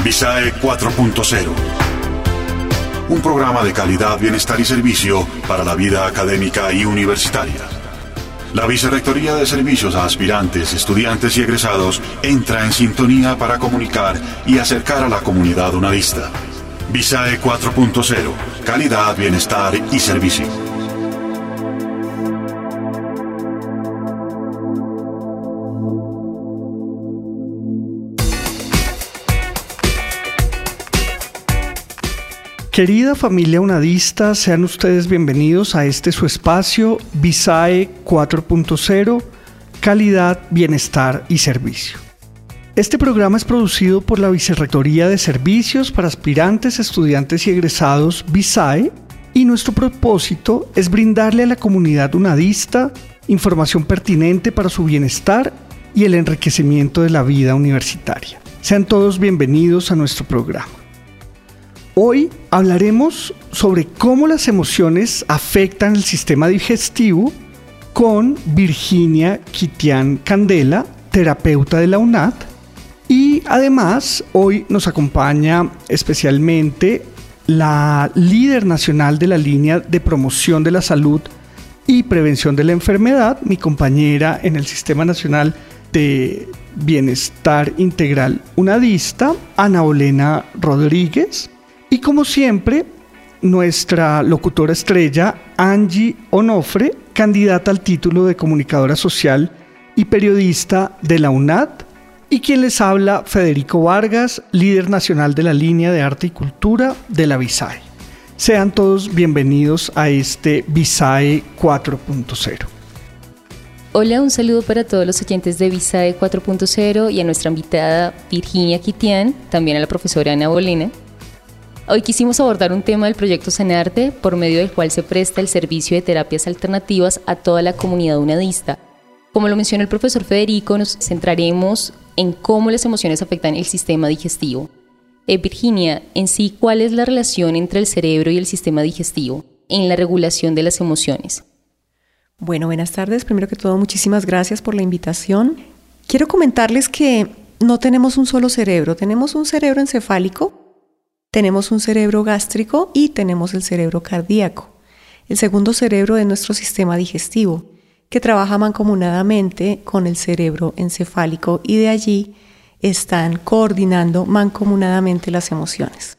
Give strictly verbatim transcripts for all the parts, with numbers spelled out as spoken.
Visae cuatro punto cero. Un programa de calidad, bienestar y servicio para la vida académica y universitaria. La Vicerrectoría de Servicios a Aspirantes, Estudiantes y Egresados entra en sintonía para comunicar y acercar a la comunidad unadista. Visae cuatro punto cero. Calidad, bienestar y servicio. Querida familia unadista, sean ustedes bienvenidos a este su espacio Visae cuatro punto cero, calidad, bienestar y servicio. Este programa es producido por la Vicerrectoría de Servicios para Aspirantes, Estudiantes y Egresados Visae, y nuestro propósito es brindarle a la comunidad unadista información pertinente para su bienestar y el enriquecimiento de la vida universitaria. Sean todos bienvenidos a nuestro programa. Hoy hablaremos sobre cómo las emociones afectan el sistema digestivo con Virginia Kitian Candela, terapeuta de la UNAD, y además hoy nos acompaña especialmente la líder nacional de la línea de promoción de la salud y prevención de la enfermedad, mi compañera en el Sistema Nacional de Bienestar Integral Unadista, Ana Olena Rodríguez. Y como siempre, nuestra locutora estrella, Angie Onofre, candidata al título de comunicadora social y periodista de la UNAD, y quien les habla, Federico Vargas, líder nacional de la línea de arte y cultura de la Visae. Sean todos bienvenidos a este Visae cuatro punto cero. Hola, un saludo para todos los oyentes de Visae cuatro punto cero y a nuestra invitada Virginia Kitian, también a la profesora Ana Bolena. Hoy quisimos abordar un tema del proyecto Sanarte, por medio del cual se presta el servicio de terapias alternativas a toda la comunidad unadista. Como lo mencionó el profesor Federico, nos centraremos en cómo las emociones afectan el sistema digestivo. Eh, Virginia, en sí, ¿cuál es la relación entre el cerebro y el sistema digestivo en la regulación de las emociones? Bueno, buenas tardes. Primero que todo, muchísimas gracias por la invitación. Quiero comentarles que no tenemos un solo cerebro, tenemos un cerebro encefálico, tenemos un cerebro gástrico y tenemos el cerebro cardíaco. El segundo cerebro es nuestro sistema digestivo, que trabaja mancomunadamente con el cerebro encefálico y de allí están coordinando mancomunadamente las emociones.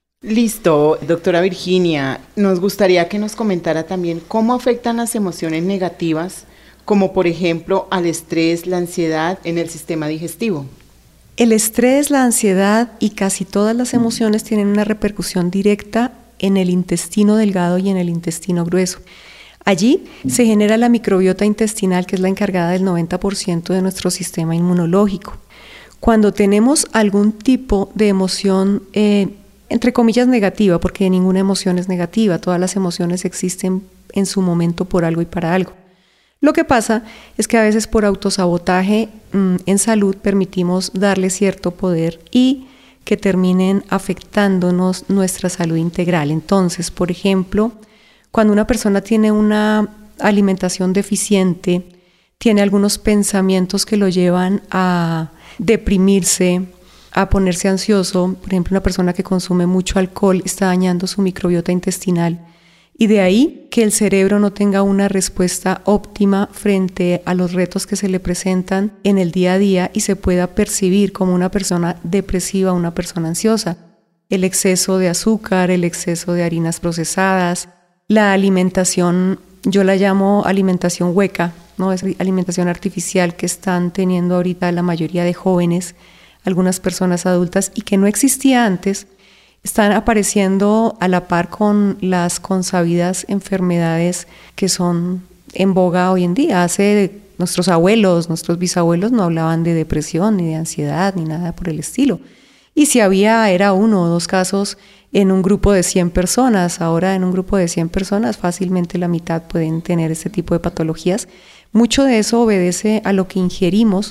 Listo, doctora Virginia, nos gustaría que nos comentara también cómo afectan las emociones negativas, como por ejemplo al estrés, la ansiedad en el sistema digestivo. El estrés, la ansiedad y casi todas las emociones tienen una repercusión directa en el intestino delgado y en el intestino grueso. Allí se genera la microbiota intestinal, que es la encargada del noventa por ciento de nuestro sistema inmunológico. Cuando tenemos algún tipo de emoción, eh, entre comillas, negativa, porque ninguna emoción es negativa, todas las emociones existen en su momento por algo y para algo. Lo que pasa es que a veces por autosabotaje mmm, en salud permitimos darle cierto poder y que terminen afectándonos nuestra salud integral. Entonces, por ejemplo, cuando una persona tiene una alimentación deficiente, tiene algunos pensamientos que lo llevan a deprimirse, a ponerse ansioso. Por ejemplo, una persona que consume mucho alcohol está dañando su microbiota intestinal. Y de ahí que el cerebro no tenga una respuesta óptima frente a los retos que se le presentan en el día a día y se pueda percibir como una persona depresiva, una persona ansiosa. El exceso de azúcar, el exceso de harinas procesadas, la alimentación, yo la llamo alimentación hueca, ¿no? Es alimentación artificial que están teniendo ahorita la mayoría de jóvenes, algunas personas adultas y que no existía antes. Están apareciendo a la par con las consabidas enfermedades que son en boga hoy en día. Hace nuestros abuelos, nuestros bisabuelos no hablaban de depresión, ni de ansiedad, ni nada por el estilo. Y si había, era uno o dos casos en un grupo de cien personas. Ahora en un grupo de cien personas fácilmente la mitad pueden tener este tipo de patologías. Mucho de eso obedece a lo que ingerimos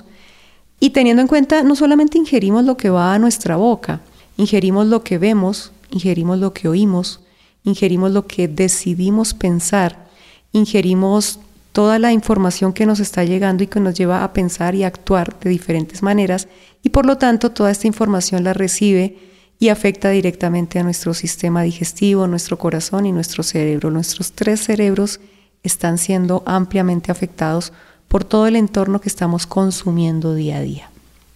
y teniendo en cuenta no solamente ingerimos lo que va a nuestra boca, ingerimos lo que vemos, ingerimos lo que oímos, ingerimos lo que decidimos pensar, ingerimos toda la información que nos está llegando y que nos lleva a pensar y a actuar de diferentes maneras, y por lo tanto toda esta información la recibe y afecta directamente a nuestro sistema digestivo, nuestro corazón y nuestro cerebro. Nuestros tres cerebros están siendo ampliamente afectados por todo el entorno que estamos consumiendo día a día.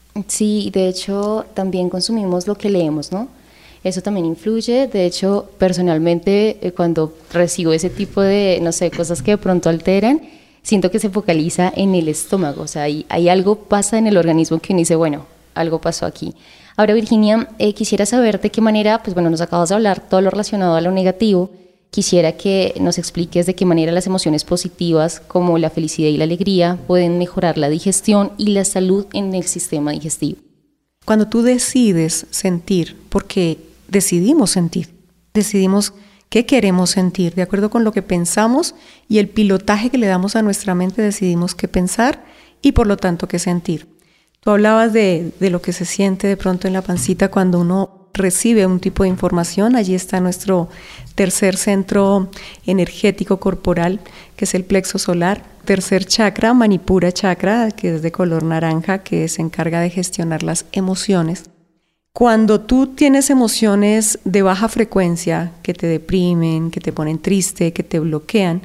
Sí, de hecho también consumimos lo que leemos, ¿no? Eso también influye. De hecho, personalmente, eh, cuando recibo ese tipo de, no sé, cosas que de pronto alteran, siento que se focaliza en el estómago. O sea, hay, hay algo pasa en el organismo que uno dice, bueno, algo pasó aquí. Ahora, Virginia, eh, quisiera saber de qué manera, pues bueno, nos acabas de hablar todo lo relacionado a lo negativo. Quisiera que nos expliques de qué manera las emociones positivas, como la felicidad y la alegría, pueden mejorar la digestión y la salud en el sistema digestivo. Cuando tú decides sentir, porque decidimos sentir, decidimos qué queremos sentir, de acuerdo con lo que pensamos y el pilotaje que le damos a nuestra mente, decidimos qué pensar y por lo tanto qué sentir. Tú hablabas de, de lo que se siente de pronto en la pancita cuando uno recibe un tipo de información. Allí está nuestro tercer centro energético corporal, que es el plexo solar. Tercer chakra, Manipura chakra, que es de color naranja, que se encarga de gestionar las emociones. Cuando tú tienes emociones de baja frecuencia, que te deprimen, que te ponen triste, que te bloquean,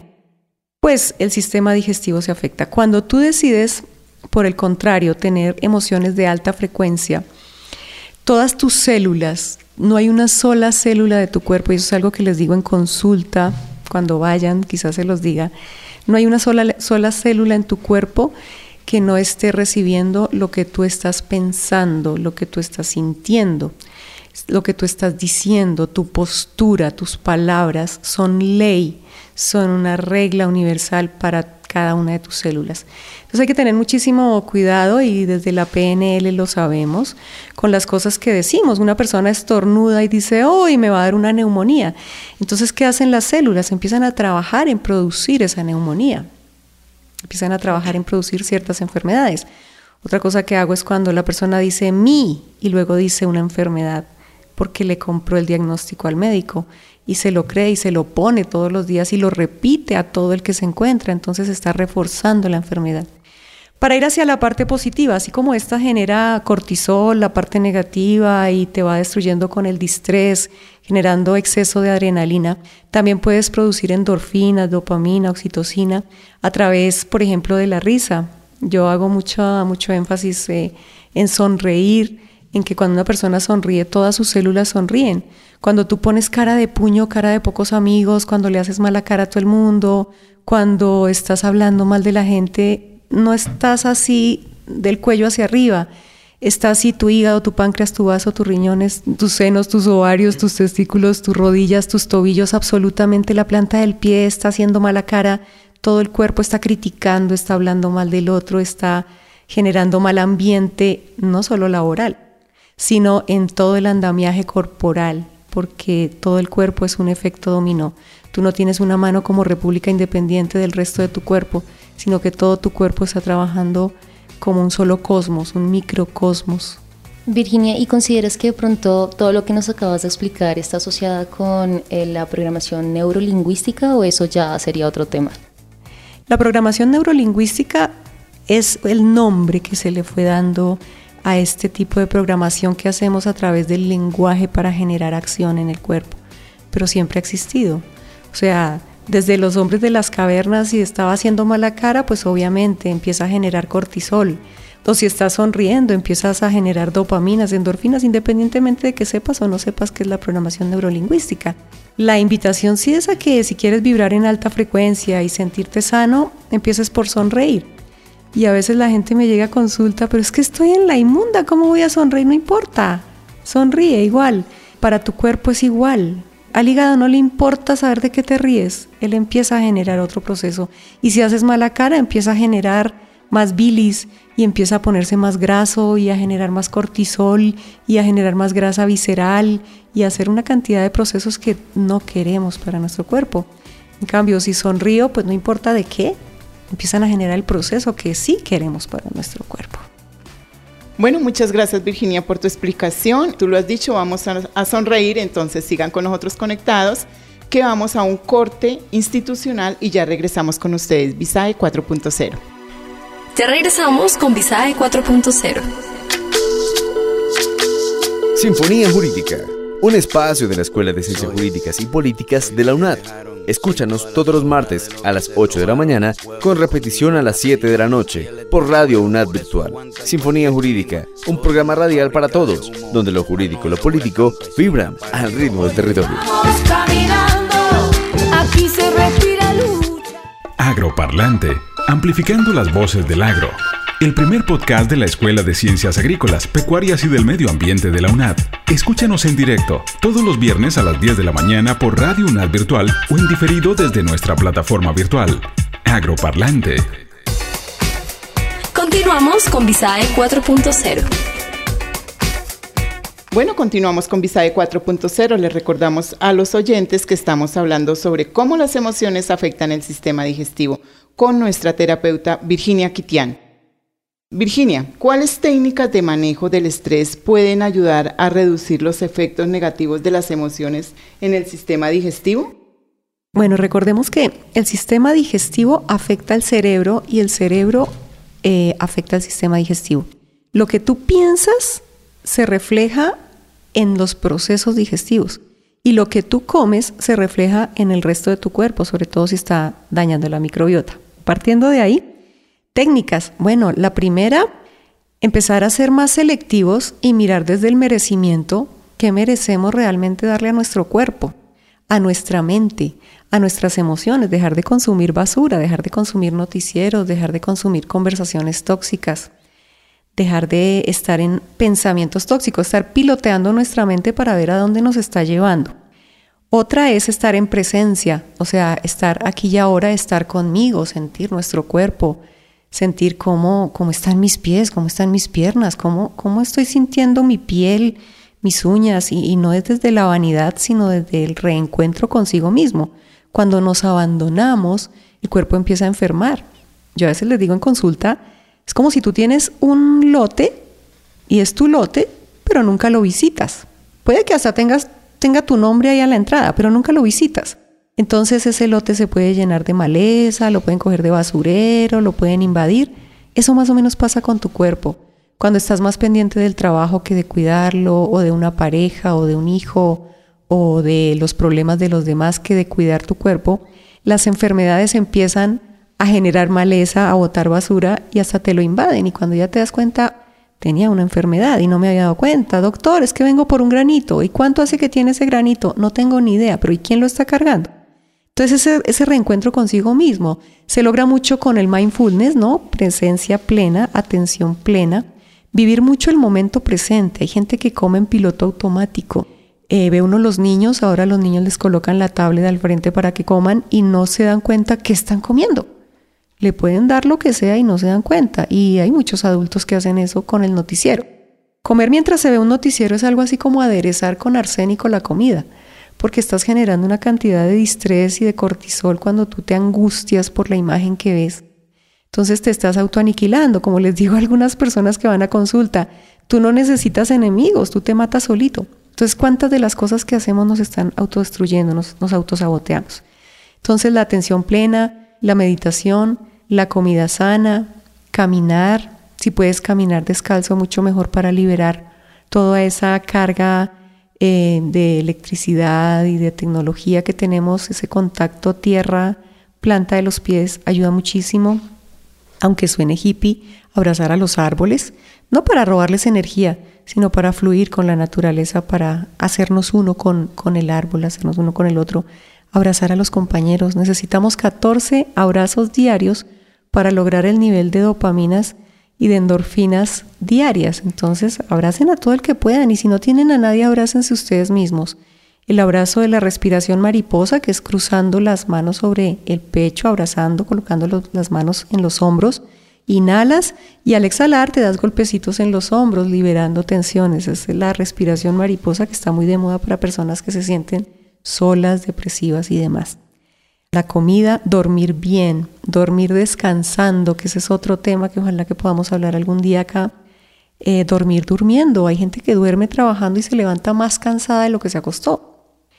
pues el sistema digestivo se afecta. Cuando tú decides, por el contrario, tener emociones de alta frecuencia, todas tus células, no hay una sola célula de tu cuerpo, y eso es algo que les digo en consulta, cuando vayan, quizás se los diga, no hay una sola, sola célula en tu cuerpo que no esté recibiendo lo que tú estás pensando, lo que tú estás sintiendo, lo que tú estás diciendo, tu postura, tus palabras son ley, son una regla universal para cada una de tus células. Entonces hay que tener muchísimo cuidado, y desde la P N L lo sabemos, con las cosas que decimos. Una persona estornuda y dice, ¡oh! Me va a dar una neumonía. Entonces, ¿qué hacen las células? Empiezan a trabajar en producir esa neumonía. Empiezan a trabajar en producir ciertas enfermedades. Otra cosa que hago es cuando la persona dice mi y luego dice una enfermedad, porque le compró el diagnóstico al médico y se lo cree y se lo pone todos los días y lo repite a todo el que se encuentra, entonces está reforzando la enfermedad. Para ir hacia la parte positiva, así como esta genera cortisol, la parte negativa, y te va destruyendo con el distrés, generando exceso de adrenalina, también puedes producir endorfinas, dopamina, oxitocina, a través, por ejemplo, de la risa. Yo hago mucho, mucho énfasis eh, en sonreír, en que cuando una persona sonríe, todas sus células sonríen. Cuando tú pones cara de puño, cara de pocos amigos, cuando le haces mala cara a todo el mundo, cuando estás hablando mal de la gente, no estás así del cuello hacia arriba. Está así tu hígado, tu páncreas, tu vaso, tus riñones, tus senos, tus ovarios, tus testículos, tus rodillas, tus tobillos, absolutamente la planta del pie está haciendo mala cara. Todo el cuerpo está criticando, está hablando mal del otro, está generando mal ambiente, no solo laboral, sino en todo el andamiaje corporal, porque todo el cuerpo es un efecto dominó. Tú no tienes una mano como república independiente del resto de tu cuerpo, sino que todo tu cuerpo está trabajando como un solo cosmos, un microcosmos. Virginia, ¿y consideras que de pronto todo lo que nos acabas de explicar está asociada con eh, la programación neurolingüística, o eso ya sería otro tema? La programación neurolingüística es el nombre que se le fue dando a este tipo de programación que hacemos a través del lenguaje para generar acción en el cuerpo, pero siempre ha existido. O sea, desde los hombres de las cavernas, si estaba haciendo mala cara, pues obviamente empieza a generar cortisol. O si estás sonriendo, empiezas a generar dopaminas, endorfinas, independientemente de que sepas o no sepas qué es la programación neurolingüística. La invitación sí es a que si quieres vibrar en alta frecuencia y sentirte sano, empieces por sonreír. Y a veces la gente me llega a consulta, pero es que estoy en la inmunda, ¿cómo voy a sonreír? No importa, sonríe igual, para tu cuerpo es igual. Al hígado no le importa saber de qué te ríes, él empieza a generar otro proceso. Y si haces mala cara, empieza a generar más bilis y empieza a ponerse más graso y a generar más cortisol y a generar más grasa visceral y a hacer una cantidad de procesos que no queremos para nuestro cuerpo. En cambio, si sonrío, pues no importa de qué, empiezan a generar el proceso que sí queremos para nuestro cuerpo. Bueno, muchas gracias, Virginia, por tu explicación. Tú lo has dicho, vamos a, a sonreír, entonces sigan con nosotros conectados. que vamos a un corte institucional y ya regresamos con ustedes. Visae cuatro punto cero. Ya regresamos con Visae cuatro punto cero. Sinfonía Jurídica, un espacio de la Escuela de Ciencias Jurídicas y Políticas de la UNAD. Escúchanos todos los martes a las ocho de la mañana con repetición a las siete de la noche por Radio UNAD Virtual. Sinfonía Jurídica, un programa radial para todos, donde lo jurídico y lo político vibran al ritmo del territorio. Aquí se respira lucha. Agroparlante, amplificando las voces del agro. El primer podcast de la Escuela de Ciencias Agrícolas, Pecuarias y del Medio Ambiente de la UNAD. Escúchanos en directo todos los viernes a las diez de la mañana por Radio UNAD Virtual o en diferido desde nuestra plataforma virtual. Agroparlante. Continuamos con Visae cuatro punto cero. Bueno, continuamos con Visae cuatro punto cero. Les recordamos a los oyentes que estamos hablando sobre cómo las emociones afectan el sistema digestivo con nuestra terapeuta Virginia Kitian. Virginia, ¿cuáles técnicas de manejo del estrés pueden ayudar a reducir los efectos negativos de las emociones en el sistema digestivo? Bueno, recordemos que el sistema digestivo afecta al cerebro y el cerebro eh, afecta al sistema digestivo. Lo que tú piensas se refleja en los procesos digestivos y lo que tú comes se refleja en el resto de tu cuerpo, sobre todo si está dañando la microbiota. Partiendo de ahí, técnicas. Bueno, la primera, empezar a ser más selectivos y mirar desde el merecimiento qué merecemos realmente darle a nuestro cuerpo, a nuestra mente, a nuestras emociones, dejar de consumir basura, dejar de consumir noticieros, dejar de consumir conversaciones tóxicas, dejar de estar en pensamientos tóxicos, estar piloteando nuestra mente para ver a dónde nos está llevando. Otra es estar en presencia, o sea, estar aquí y ahora, estar conmigo, sentir nuestro cuerpo, sentir cómo, cómo están mis pies, cómo están mis piernas, cómo, cómo estoy sintiendo mi piel, mis uñas, y, y no es desde la vanidad, sino desde el reencuentro consigo mismo. Cuando nos abandonamos, el cuerpo empieza a enfermar. Yo a veces les digo en consulta, es como si tú tienes un lote, y es tu lote, pero nunca lo visitas. Puede que hasta tengas, tenga tu nombre ahí a la entrada, pero nunca lo visitas. Entonces ese lote se puede llenar de maleza, lo pueden coger de basurero, lo pueden invadir. Eso más o menos pasa con tu cuerpo. Cuando estás más pendiente del trabajo que de cuidarlo, o de una pareja, o de un hijo, o de los problemas de los demás que de cuidar tu cuerpo, las enfermedades empiezan a generar maleza, a botar basura y hasta te lo invaden. Y cuando ya te das cuenta, tenía una enfermedad y no me había dado cuenta. Doctor, es que vengo por un granito. ¿Y cuánto hace que tiene ese granito? No tengo ni idea, pero ¿y quién lo está cargando? Entonces ese, ese reencuentro consigo mismo se logra mucho con el mindfulness, ¿no? Presencia plena, atención plena, vivir mucho el momento presente. Hay gente que come en piloto automático. Eh, ve uno los niños, ahora los niños les colocan la tablet al frente para que coman y no se dan cuenta que están comiendo. Le pueden dar lo que sea y no se dan cuenta. Y hay muchos adultos que hacen eso con el noticiero. Comer mientras se ve un noticiero es algo así como aderezar con arsénico la comida, porque estás generando una cantidad de distrés y de cortisol cuando tú te angustias por la imagen que ves. Entonces te estás autoaniquilando, como les digo a algunas personas que van a consulta, tú no necesitas enemigos, tú te matas solito. Entonces, ¿cuántas de las cosas que hacemos nos están autodestruyendo, nos, nos autosaboteamos? Entonces, la atención plena, la meditación, la comida sana, caminar, si puedes caminar descalzo, mucho mejor para liberar toda esa carga eh, de electricidad y de tecnología que tenemos, ese contacto tierra, planta de los pies, ayuda muchísimo. Aunque suene hippie, abrazar a los árboles, no para robarles energía, sino para fluir con la naturaleza, para hacernos uno con, con el árbol, hacernos uno con el otro, abrazar a los compañeros. Necesitamos catorce abrazos diarios para lograr el nivel de dopaminas y de endorfinas diarias. Entonces, abracen a todo el que puedan, y si no tienen a nadie, abrácense ustedes mismos. El abrazo de la respiración mariposa, que es cruzando las manos sobre el pecho, abrazando, colocando los, las manos en los hombros. Inhalas y al exhalar te das golpecitos en los hombros, liberando tensiones. Esa es la respiración mariposa, que está muy de moda para personas que se sienten solas, depresivas y demás. La comida, dormir bien, dormir descansando, que ese es otro tema que ojalá que podamos hablar algún día acá. Eh, dormir durmiendo. Hay gente que duerme trabajando y se levanta más cansada de lo que se acostó.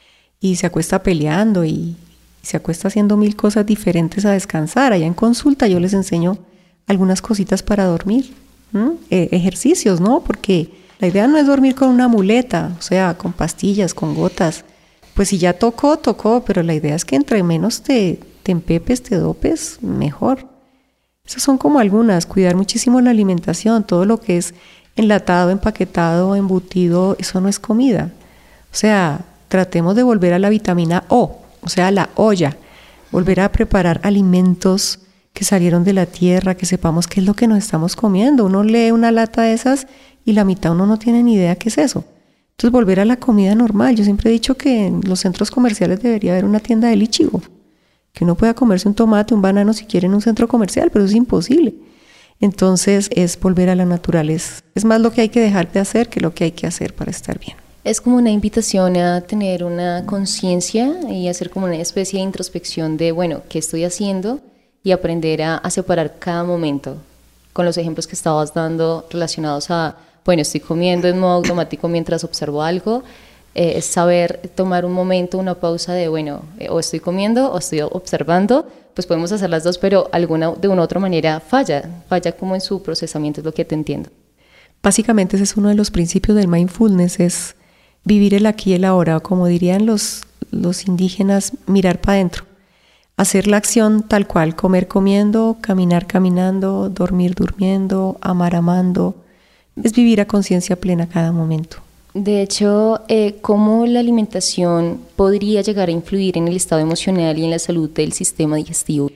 y se acuesta peleando y se acuesta haciendo mil cosas diferentes a descansar. Allá en consulta yo les enseño algunas cositas para dormir, eh, ejercicios, ¿no? Porque la idea no es dormir con una muleta, o sea, con pastillas, con gotas. Pues si ya tocó, tocó, pero la idea es que entre menos te, te empepes, te dopes, mejor. Esas son como algunas, cuidar muchísimo la alimentación, todo lo que es enlatado, empaquetado, embutido, eso no es comida. O sea, tratemos de volver a la vitamina O, o sea, la olla, volver a preparar alimentos que salieron de la tierra, que sepamos qué es lo que nos estamos comiendo. Uno lee una lata de esas y la mitad uno no tiene ni idea qué es eso. Entonces, volver a la comida normal. Yo siempre he dicho que en los centros comerciales debería haber una tienda del ichigo, que uno pueda comerse un tomate, un banano si quiere en un centro comercial, pero es imposible. Entonces, es volver a la naturaleza. Es más lo que hay que dejar de hacer que lo que hay que hacer para estar bien. Es como una invitación a tener una conciencia y hacer como una especie de introspección de, bueno, ¿qué estoy haciendo? Y aprender a, a separar cada momento. Con los ejemplos que estabas dando relacionados a, bueno, estoy comiendo en modo automático mientras observo algo, eh, es saber tomar un momento, una pausa de, bueno, eh, o estoy comiendo o estoy observando, pues podemos hacer las dos, pero alguna de una u otra manera falla, falla como en su procesamiento, es lo que te entiendo. Básicamente ese es uno de los principios del mindfulness, es vivir el aquí y el ahora, o como dirían los, los indígenas, mirar para adentro. Hacer la acción tal cual, comer comiendo, caminar caminando, dormir durmiendo, amar amando. Es vivir a conciencia plena cada momento. De hecho, eh, ¿cómo la alimentación podría llegar a influir en el estado emocional y en la salud del sistema digestivo?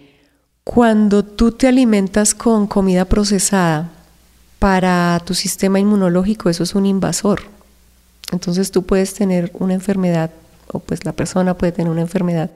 Cuando tú te alimentas con comida procesada, para tu sistema inmunológico eso es un invasor. Entonces tú puedes tener una enfermedad, o pues la persona puede tener una enfermedad,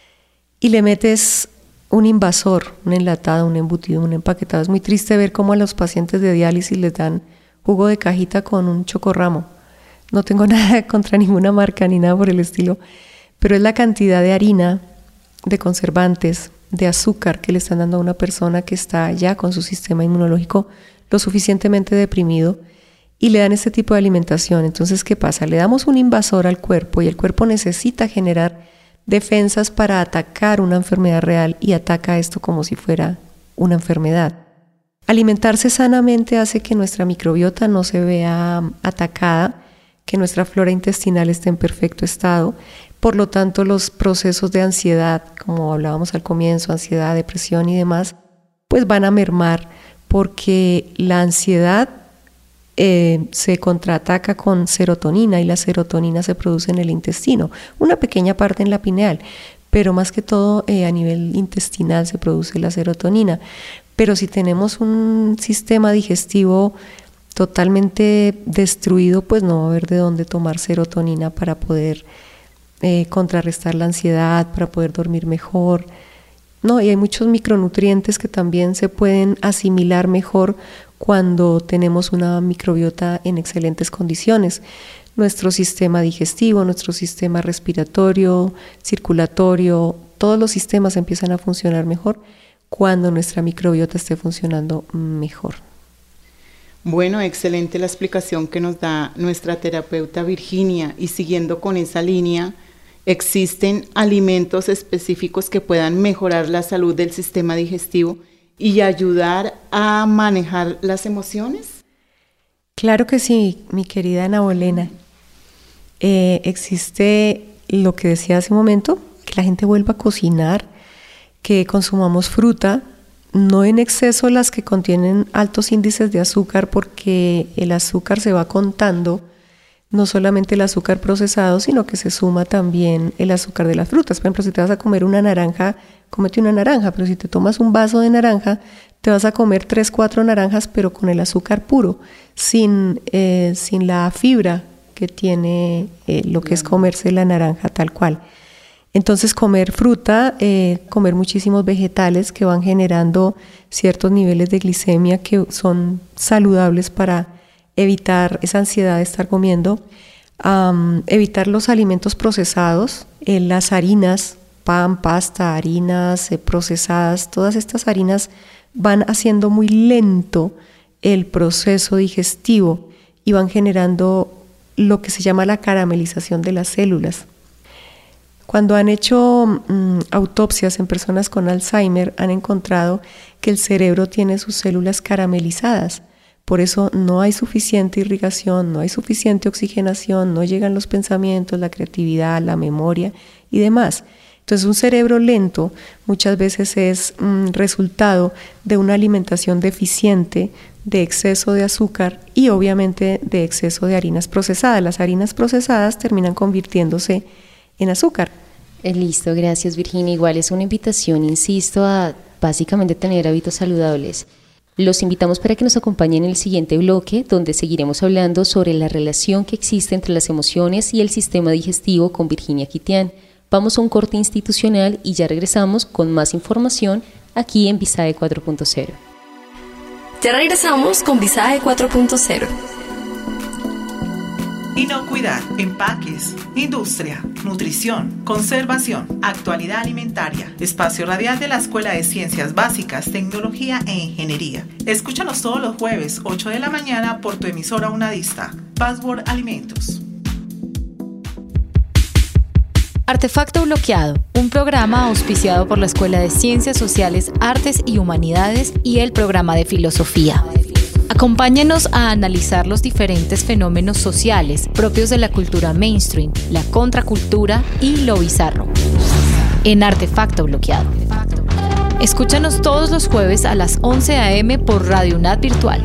y le metes un invasor, un enlatado, un embutido, un empaquetado. Es muy triste ver cómo a los pacientes de diálisis les dan jugo de cajita con un chocorramo. No tengo nada contra ninguna marca ni nada por el estilo, pero es la cantidad de harina, de conservantes, de azúcar que le están dando a una persona que está ya con su sistema inmunológico lo suficientemente deprimido y le dan este tipo de alimentación. Entonces, ¿qué pasa? Le damos un invasor al cuerpo y el cuerpo necesita generar defensas para atacar una enfermedad real y ataca esto como si fuera una enfermedad. Alimentarse sanamente hace que nuestra microbiota no se vea atacada, que nuestra flora intestinal esté en perfecto estado. Por lo tanto, los procesos de ansiedad, como hablábamos al comienzo, ansiedad, depresión y demás, pues van a mermar porque la ansiedad Eh, se contraataca con serotonina y la serotonina se produce en el intestino, una pequeña parte en la pineal, pero más que todo eh, a nivel intestinal se produce la serotonina. Pero si tenemos un sistema digestivo totalmente destruido, pues no va a haber de dónde tomar serotonina para poder eh, contrarrestar la ansiedad, para poder dormir mejor. No, y hay muchos micronutrientes que también se pueden asimilar mejor cuando tenemos una microbiota en excelentes condiciones. Nuestro sistema digestivo, nuestro sistema respiratorio, circulatorio, todos los sistemas empiezan a funcionar mejor cuando nuestra microbiota esté funcionando mejor. Bueno, excelente la explicación que nos da nuestra terapeuta Virginia, y siguiendo con esa línea, ¿existen alimentos específicos que puedan mejorar la salud del sistema digestivo y ayudar a manejar las emociones? Claro que sí, mi querida Ana Bolena. Eh, existe lo que decía hace un momento, que la gente vuelva a cocinar, que consumamos fruta, no en exceso las que contienen altos índices de azúcar, porque el azúcar se va contando, no solamente el azúcar procesado, sino que se suma también el azúcar de las frutas. Por ejemplo, si te vas a comer una naranja, cómete una naranja, pero si te tomas un vaso de naranja, te vas a comer tres, cuatro naranjas, pero con el azúcar puro, sin, eh, sin la fibra que tiene eh, lo que es comerse la naranja tal cual. Entonces, comer fruta, eh, comer muchísimos vegetales que van generando ciertos niveles de glicemia que son saludables para evitar esa ansiedad de estar comiendo, um, evitar los alimentos procesados, eh, las harinas, pan, pasta, harinas eh, procesadas, todas estas harinas van haciendo muy lento el proceso digestivo y van generando lo que se llama la caramelización de las células. Cuando han hecho mm, autopsias en personas con Alzheimer, han encontrado que el cerebro tiene sus células caramelizadas. Por eso no hay suficiente irrigación, no hay suficiente oxigenación, no llegan los pensamientos, la creatividad, la memoria y demás. Entonces, un cerebro lento muchas veces es mm, resultado de una alimentación deficiente, de exceso de azúcar y obviamente de exceso de harinas procesadas. Las harinas procesadas terminan convirtiéndose en azúcar. Eh, listo, gracias Virginia. Igual es una invitación, insisto, a básicamente tener hábitos saludables. Los invitamos para que nos acompañen en el siguiente bloque, donde seguiremos hablando sobre la relación que existe entre las emociones y el sistema digestivo con Virginia Kitian. Vamos a un corte institucional y ya regresamos con más información aquí en Visae cuatro punto cero. Ya regresamos con Visae cuatro punto cero. Inocuidad, empaques, industria, nutrición, conservación, actualidad alimentaria. Espacio radial de la Escuela de Ciencias Básicas, Tecnología e Ingeniería. Escúchanos todos los jueves, ocho de la mañana, por tu emisora unadista. Password Alimentos. Artefacto Bloqueado, un programa auspiciado por la Escuela de Ciencias Sociales, Artes y Humanidades y el programa de Filosofía. Acompáñenos a analizar los diferentes fenómenos sociales propios de la cultura mainstream, la contracultura y lo bizarro. En Artefacto Bloqueado. Escúchanos todos los jueves a las once a eme por Radio UNAD Virtual.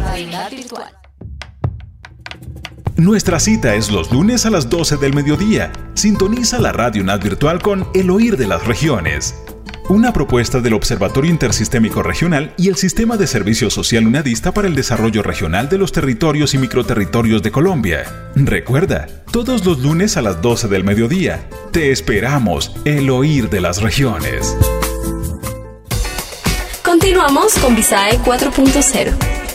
Nuestra cita es los lunes a las doce del mediodía. Sintoniza la Radio UNAD Virtual con El Oír de las Regiones. Una propuesta del Observatorio Intersistémico Regional y el Sistema de Servicio Social Unadista para el Desarrollo Regional de los Territorios y Microterritorios de Colombia. Recuerda, todos los lunes a las doce del mediodía. Te esperamos, El Oír de las Regiones. Continuamos con Visae cuatro punto cero.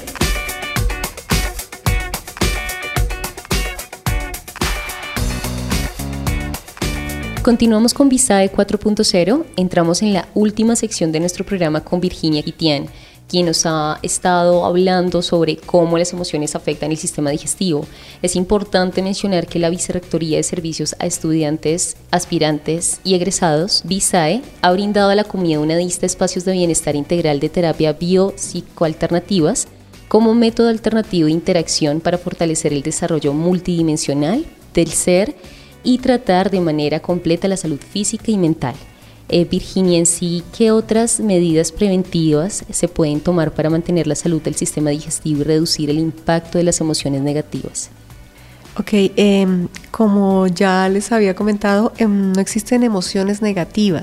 Continuamos con Visae cuatro punto cero, entramos en la última sección de nuestro programa con Virginia Kitian, quien nos ha estado hablando sobre cómo las emociones afectan el sistema digestivo. Es importante mencionar que la Vicerrectoría de Servicios a Estudiantes, Aspirantes y Egresados, Visae, ha brindado a la comunidad unadista espacios de bienestar integral de terapia biopsicoalternativas como método alternativo de interacción para fortalecer el desarrollo multidimensional del ser y tratar de manera completa la salud física y mental. Eh, Virginia, en sí, ¿qué otras medidas preventivas se pueden tomar para mantener la salud del sistema digestivo y reducir el impacto de las emociones negativas? Ok, eh, como ya les había comentado, eh, no existen emociones negativas.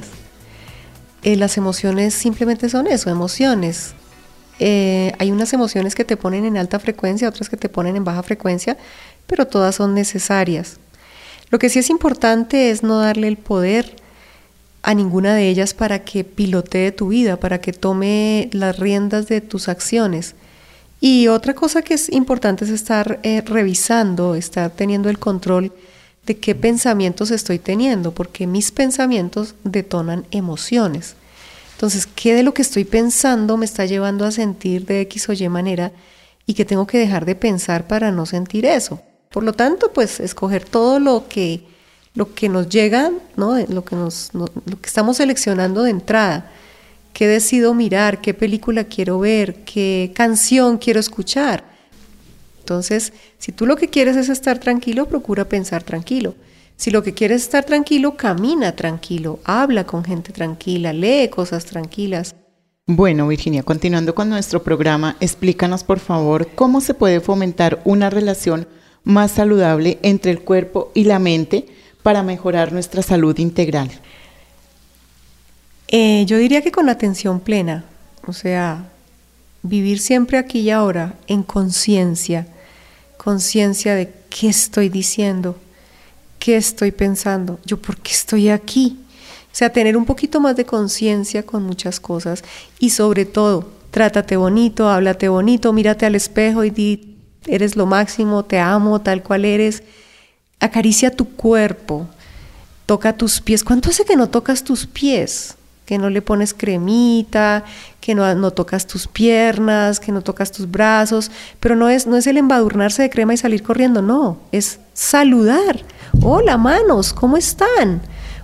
Eh, las emociones simplemente son eso, emociones. Eh, hay unas emociones que te ponen en alta frecuencia, otras que te ponen en baja frecuencia, pero todas son necesarias. Lo que sí es importante es no darle el poder a ninguna de ellas para que pilotee tu vida, para que tome las riendas de tus acciones. Y otra cosa que es importante es estar eh, revisando, estar teniendo el control de qué pensamientos estoy teniendo, porque mis pensamientos detonan emociones. Entonces, ¿qué de lo que estoy pensando me está llevando a sentir de X o Y manera y que tengo que dejar de pensar para no sentir eso? Por lo tanto, pues escoger todo lo que, lo que nos llega, ¿no? lo, que nos, no, lo que estamos seleccionando de entrada. ¿Qué decido mirar? ¿Qué película quiero ver? ¿Qué canción quiero escuchar? Entonces, si tú lo que quieres es estar tranquilo, procura pensar tranquilo. Si lo que quieres es estar tranquilo, camina tranquilo, habla con gente tranquila, lee cosas tranquilas. Bueno, Virginia, continuando con nuestro programa, explícanos por favor cómo se puede fomentar una relación más saludable entre el cuerpo y la mente para mejorar nuestra salud integral. Eh, yo diría que con atención plena, o sea, vivir siempre aquí y ahora en conciencia, conciencia de qué estoy diciendo, qué estoy pensando, yo por qué estoy aquí. O sea, tener un poquito más de conciencia con muchas cosas y sobre todo, trátate bonito, háblate bonito, mírate al espejo y di, eres lo máximo, te amo tal cual eres. Acaricia tu cuerpo, toca tus pies. ¿Cuánto hace que no tocas tus pies? Que no le pones cremita, que no, no tocas tus piernas, que no tocas tus brazos, pero no es, no es el embadurnarse de crema y salir corriendo, no, es saludar. Hola, manos, ¿cómo están?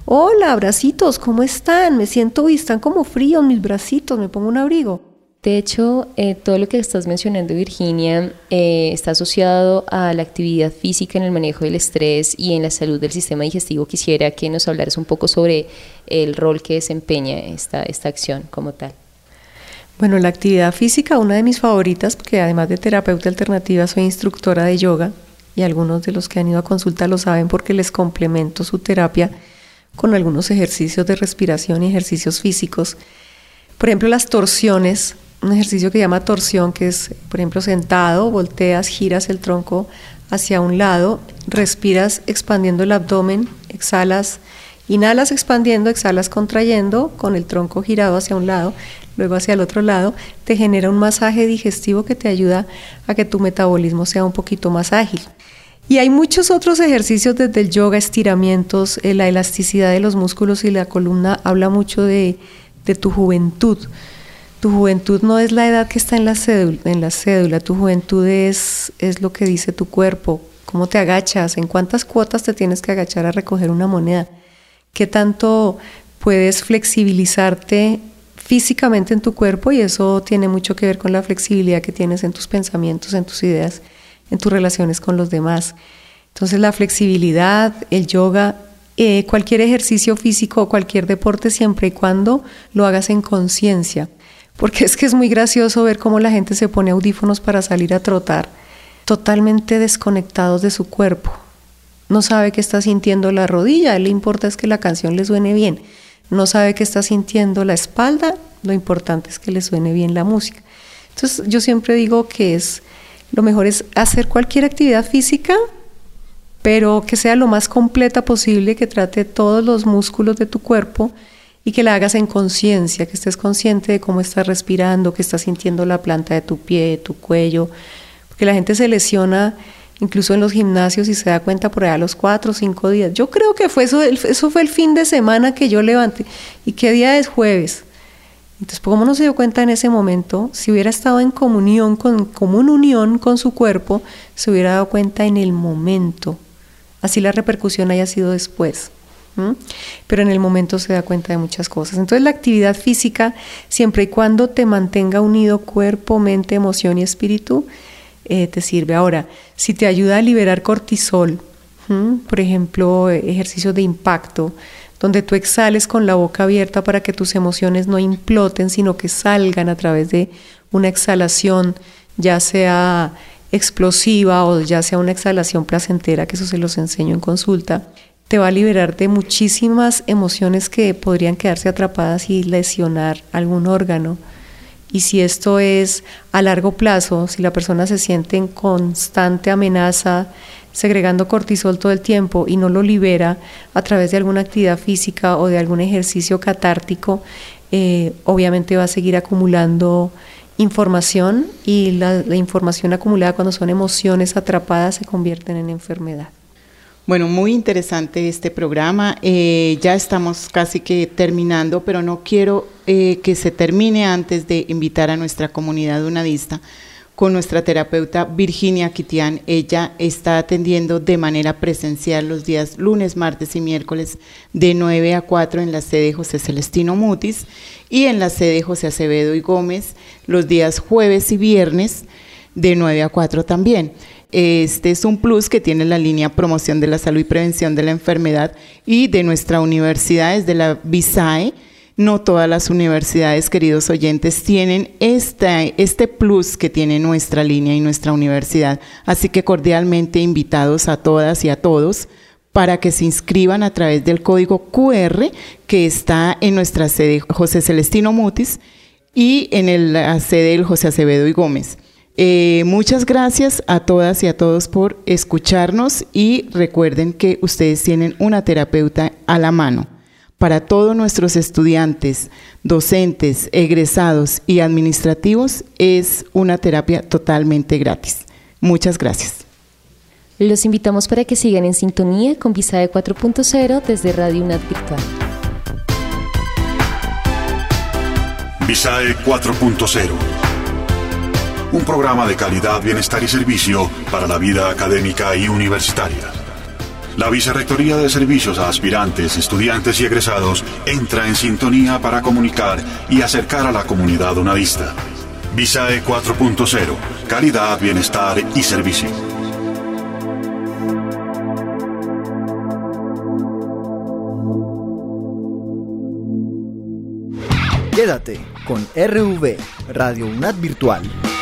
Hola, abracitos, ¿cómo están? Me siento, y están como fríos mis bracitos, me pongo un abrigo. De hecho, eh, todo lo que estás mencionando, Virginia, eh, está asociado a la actividad física en el manejo del estrés y en la salud del sistema digestivo. Quisiera que nos hablaras un poco sobre el rol que desempeña esta, esta acción como tal. Bueno, la actividad física, una de mis favoritas, porque además de terapeuta alternativa soy instructora de yoga y algunos de los que han ido a consulta lo saben porque les complemento su terapia con algunos ejercicios de respiración y ejercicios físicos. Por ejemplo, las torsiones. Un ejercicio que se llama torsión, que es, por ejemplo, sentado, volteas, giras el tronco hacia un lado, respiras expandiendo el abdomen, exhalas, inhalas expandiendo, exhalas contrayendo, con el tronco girado hacia un lado, luego hacia el otro lado, te genera un masaje digestivo que te ayuda a que tu metabolismo sea un poquito más ágil. Y hay muchos otros ejercicios desde el yoga, estiramientos, eh, la elasticidad de los músculos y la columna habla mucho de, de tu juventud. Tu juventud no es la edad que está en la cédula, en la cédula. Tu juventud es, es lo que dice tu cuerpo, cómo te agachas, en cuántas cuotas te tienes que agachar a recoger una moneda, qué tanto puedes flexibilizarte físicamente en tu cuerpo, y eso tiene mucho que ver con la flexibilidad que tienes en tus pensamientos, en tus ideas, en tus relaciones con los demás. Entonces la flexibilidad, el yoga, eh, cualquier ejercicio físico o cualquier deporte, siempre y cuando lo hagas en conciencia. Porque es que es muy gracioso ver cómo la gente se pone audífonos para salir a trotar, totalmente desconectados de su cuerpo. No sabe qué está sintiendo la rodilla, a él le importa es que la canción le suene bien. No sabe qué está sintiendo la espalda, lo importante es que le suene bien la música. Entonces yo siempre digo que es, lo mejor es hacer cualquier actividad física, pero que sea lo más completa posible, que trate todos los músculos de tu cuerpo, y que la hagas en conciencia, que estés consciente de cómo estás respirando, que estás sintiendo la planta de tu pie, tu cuello, porque la gente se lesiona incluso en los gimnasios y se da cuenta por allá a los cuatro o cinco días. Yo creo que fue eso, eso fue el fin de semana que yo levanté. ¿Y qué día es? Jueves. Entonces, ¿cómo no se dio cuenta en ese momento? Si hubiera estado en comunión, con, común unión con su cuerpo, se hubiera dado cuenta en el momento. Así la repercusión haya sido después. ¿Mm? Pero en el momento se da cuenta de muchas cosas. Entonces la actividad física, siempre y cuando te mantenga unido cuerpo, mente, emoción y espíritu, eh, te sirve. Ahora, si te ayuda a liberar cortisol, ¿Mm? por ejemplo, ejercicios de impacto, donde tú exhales con la boca abierta para que tus emociones no imploten, sino que salgan a través de una exhalación, ya sea explosiva o ya sea una exhalación placentera, que eso se los enseño en consulta, te va a liberar de muchísimas emociones que podrían quedarse atrapadas y lesionar algún órgano. Y si esto es a largo plazo, si la persona se siente en constante amenaza, segregando cortisol todo el tiempo y no lo libera a través de alguna actividad física o de algún ejercicio catártico, eh, obviamente va a seguir acumulando información, y la, la información acumulada cuando son emociones atrapadas se convierten en enfermedad. Bueno, muy interesante este programa. Eh, ya estamos casi que terminando, pero no quiero eh, que se termine antes de invitar a nuestra comunidad unadista con nuestra terapeuta Virginia Kitian. Ella está atendiendo de manera presencial los días lunes, martes y miércoles de nueve a cuatro en la sede José Celestino Mutis y en la sede José Acevedo y Gómez los días jueves y viernes de nueve a cuatro también. Este es un plus que tiene la línea Promoción de la Salud y Prevención de la Enfermedad y de nuestra universidad, es de la BISAE. No todas las universidades, queridos oyentes, tienen este, este plus que tiene nuestra línea y nuestra universidad. Así que cordialmente invitados a todas y a todos para que se inscriban a través del código cu erre que está en nuestra sede José Celestino Mutis y en el, la sede del José Acevedo y Gómez. Eh, muchas gracias a todas y a todos por escucharnos, y recuerden que ustedes tienen una terapeuta a la mano. Para todos nuestros estudiantes, docentes, egresados y administrativos es una terapia totalmente gratis. Muchas gracias. Los invitamos para que sigan en sintonía con BISAE cuatro punto cero desde Radio UNAD Virtual. BISAE cuatro punto cero. Un programa de calidad, bienestar y servicio para la vida académica y universitaria. La Vicerrectoría de Servicios a Aspirantes, Estudiantes y Egresados entra en sintonía para comunicar y acercar a la comunidad unadista. Visae cuatro punto cero. Calidad, bienestar y servicio. Quédate con R V, Radio UNAD Virtual.